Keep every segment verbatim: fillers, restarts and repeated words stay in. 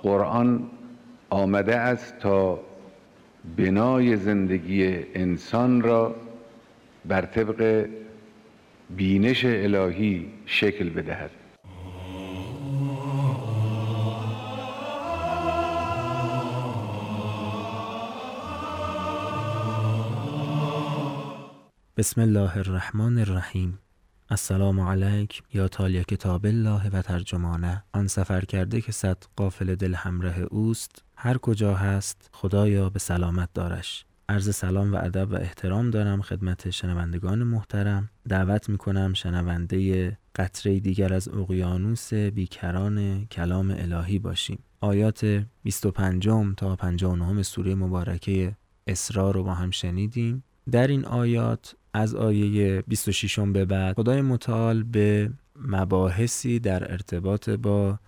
قرآن آمده است تا بنای زندگی انسان را بر طبق بینش الهی شکل بدهد. بسم الله الرحمن الرحیم. السلام علیک یا تالی کتاب الله و ترجمانه. آن سفر کرده که صد قافله دل همراه اوست، هر کجا هست خدایا به سلامت دارش. عرض سلام و ادب و احترام دارم خدمت شنوندگان محترم. دعوت میکنم شنونده قطره دیگر از اقیانوس بیکران کلام الهی باشیم. آیات بیست و پنج تا پنجاه و نه سوره مبارکه اسراء رو با هم شنیدیم. در این آیات از آیه بیست و شش به بعد خدای متعال به مباحثی در ارتباط با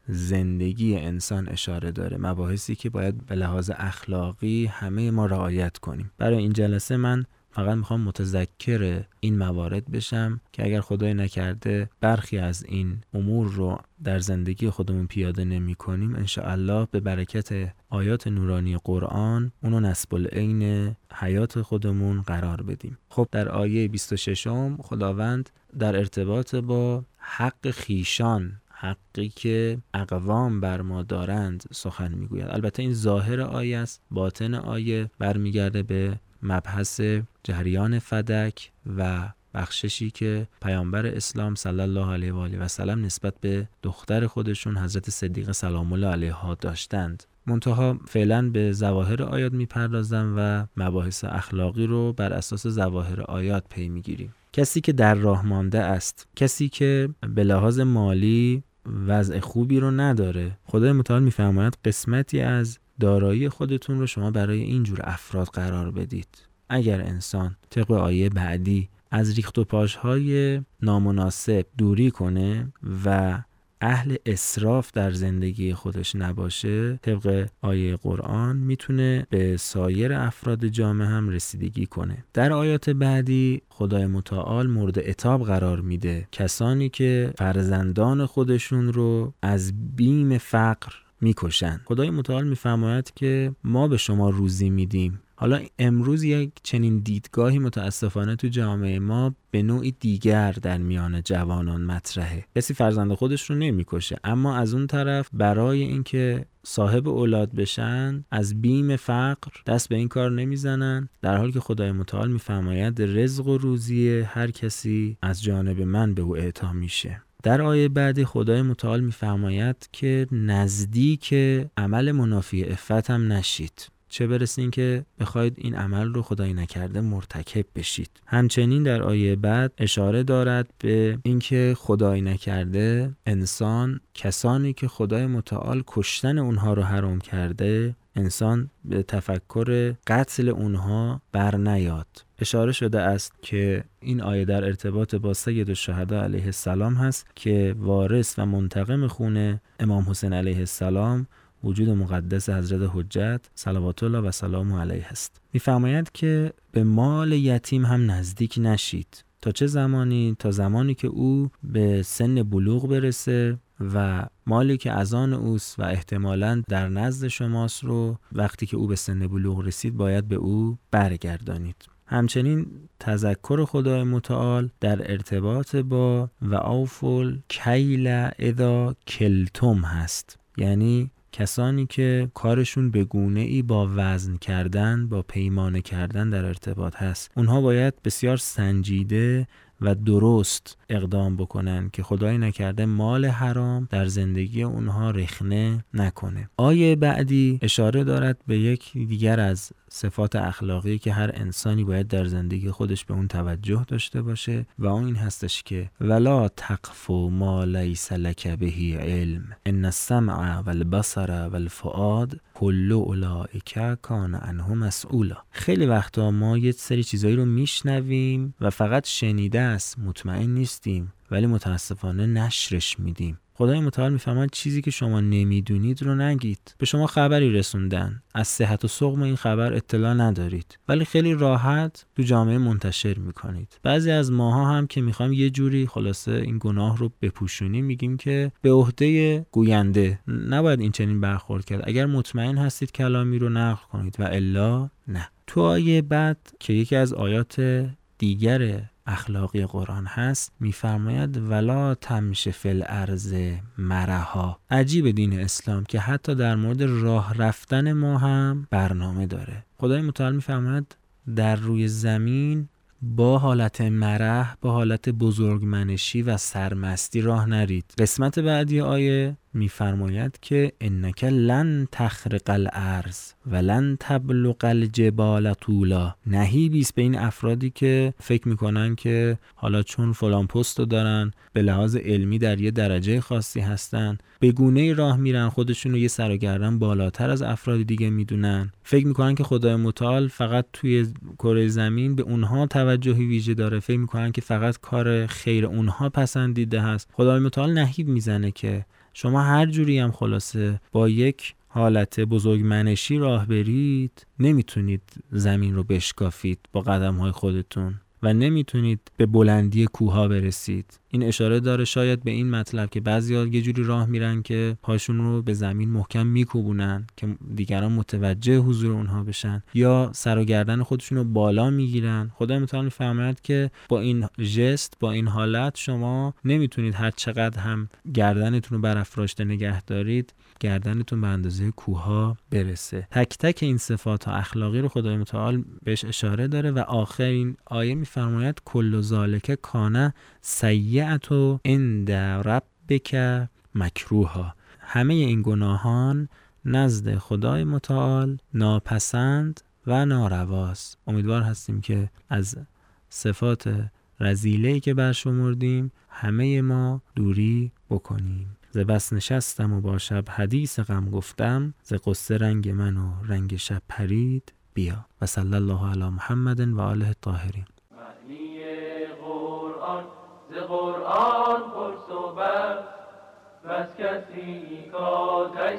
زندگی انسان اشاره داره، مباحثی که باید به لحاظ اخلاقی همه ما رعایت کنیم. برای این جلسه من فقط میخوام متذکر این موارد بشم که اگر خدای نکرده برخی از این امور رو در زندگی خودمون پیاده نمی کنیم، انشاءالله به برکت آیات نورانی قرآن اونو نصب العین حیات خودمون قرار بدیم. خب در آیه بیست و شش خداوند در ارتباط با حق خیشان، حقی که اقوام بر ما دارند سخن میگوید. البته این ظاهر آیه است، باطن آیه برمیگرده به مبحث جریان فدک و بخششی که پیامبر اسلام صلی الله علیه و آله و سلم نسبت به دختر خودشون حضرت صدیقه سلام الله علیها داشتند. منتها فعلا به ظواهر آیات میپردازم و مباحث اخلاقی رو بر اساس ظواهر آیات پی میگیریم. کسی که در راه مانده است، کسی که به لحاظ مالی وضع خوبی رو نداره، خدای متعال میفرماید قسمتی از دارایی خودتون رو شما برای اینجور افراد قرار بدید. اگر انسان طبق آیه بعدی از ریخت و پاشهای نامناسب دوری کنه و اهل اسراف در زندگی خودش نباشه، طبق آیه قرآن میتونه به سایر افراد جامعه هم رسیدگی کنه. در آیات بعدی خدای متعال مورد عتاب قرار میده کسانی که فرزندان خودشون رو از بیم فقر میکشن. خدای متعال میفرماید که ما به شما روزی میدیم. حالا امروز یک چنین دیدگاهی متاسفانه تو جامعه ما به نوعی دیگر در میان جوانان مطرحه. کسی فرزند خودش رو نمیکشه، اما از اون طرف برای اینکه صاحب اولاد بشن از بیم فقر دست به این کار نمیزنن، در حالی که خدای متعال میفرماید رزق و روزی هر کسی از جانب من به او اعطا میشه. در آیه بعدی خدای متعال میفرماید که نزدیک عمل منافی عفت هم نشید، چه برسین که بخواید این عمل رو خدای نکرده مرتکب بشید. همچنین در آیه بعد اشاره دارد به اینکه خدای نکرده انسان، کسانی که خدای متعال کشتن اونها رو حرام کرده، انسان به تفکر قتل اونها بر نیاد. اشاره شده است که این آیه در ارتباط با سید الشهدا علیه السلام هست که وارث و منتقم خون امام حسین علیه السلام وجود مقدس حضرت حجت صلوات الله و سلام علیه است. می‌فرماید که به مال یتیم هم نزدیک نشید. تا چه زمانی؟ تا زمانی که او به سن بلوغ برسه و مالی که از آن اوست و احتمالاً در نزد شماست رو وقتی که او به سن بلوغ رسید باید به او برگردانید. همچنین تذکر خدای متعال در ارتباط با و اوفل کیل اذا کلتم هست، یعنی کسانی که کارشون به گونه‌ای با وزن کردن، با پیمانه کردن در ارتباط هست، اونها باید بسیار سنجیده و درست اقدام بکنن که خدای نکرده مال حرام در زندگی اونها رخنه نکنه. آیه بعدی اشاره دارد به یک دیگر از صفات اخلاقی که هر انسانی باید در زندگی خودش به اون توجه داشته باشه و اون این هستش که ولا تقف ما لیس لک به علم ان السمع والبصر والفؤاد کل اولئک کان عنه مسئولا. خیلی وقتا ما یه سری چیزایی رو میشنویم و فقط شنیده است، مطمئن نیستیم، ولی متاسفانه نشرش میدیم. خدای متعال میفهمد چیزی که شما نمیدونید رو نگید. به شما خبری رسوندن، از صحت و سقم این خبر اطلاع ندارید، ولی خیلی راحت تو جامعه منتشر میکنید. بعضی از ماها هم که میخوایم یه جوری خلاصه این گناه رو بپوشونیم، میگیم که به عهده گوینده، نباید این چنین برخورد کرد. اگر مطمئن هستید کلامی رو نقل کنید و الا نه. تو آیه بعد که یکی از آیات دیگر اخلاقی قرآن هست میفرماید ولا تمش فی الارض مرحا. عجیب دین اسلام که حتی در مورد راه رفتن ما هم برنامه داره. خدای متعال میفرماید در روی زمین با حالت مرح، با حالت بزرگمنشی و سرمستی راه نرید. قسمت بعدی آیه میفرماید که انک لن تخرق الارض و لن تبلغ الجبال طولا. نهیبی است به این افرادی که فکر میکنن که حالا چون فلان پست رو دارن، به لحاظ علمی در یه درجه خاصی هستن، به گونه‌ای راه میرن خودشون رو یه سر و گردن بالاتر از افراد دیگه میدونن، فکر میکنن که خدای متعال فقط توی کره زمین به اونها توجهی ویژه داره، فکر میکنن که فقط کار خیر اونها پسندیده هست. خدای متعال نهیب میزنه که شما هر جوری هم خلاصه با یک حالت بزرگمنشی راه برید، نمیتونید زمین رو بشکافید با قدم‌های خودتون و نمیتونید به بلندی کوها برسید. این اشاره داره شاید به این مطلب که بعضیا یه جوری راه میرن که پاشون رو به زمین محکم میکوبونن که دیگران متوجه حضور اونها بشن، یا سر و گردن خودشون رو بالا میگیرن. خدا متعال میفرماید که با این ژست، با این حالت شما نمیتونید هر چقدر هم گردنتون رو برافراشته نگه دارید، گردنتون به اندازه کوها برسه. تک تک این صفات اخلاقی رو خدای متعال بهش اشاره داره و آخرین آیه میفرماید کل ذالک کان سیئة عند ربک مکروها. همه این گناهان نزد خدای متعال ناپسند و نارواست. امیدوار هستیم که از صفات رذیله‌ای که برشمردیم همه ما دوری بکنیم. ز بس نشستم و با شب حدیث غم گفتم، ز قصه رنگ من و رنگ شب پرید بیا. و صلی الله علی محمد و آله الطاهرین. معنی قرآن ز قرآن پرس و بس، بس کسی کاتش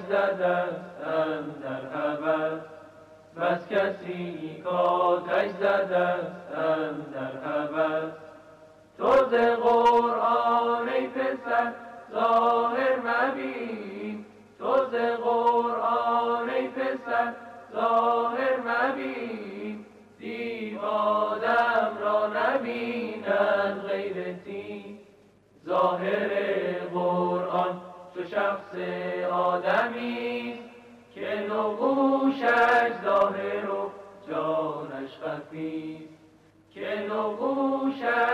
زدستم در هوس، بس کسی کاتش زدستم در هوس. تو ز قرآن ای پسر ظاهر مبین، تو ز قرآن ای پسر ظاهر مبین. دیو آدم را نبیند غیرتی، ظاهر قرآن تو شخص آدمیست که نقوشش ظاهر و جانش خفیست، که نقوشش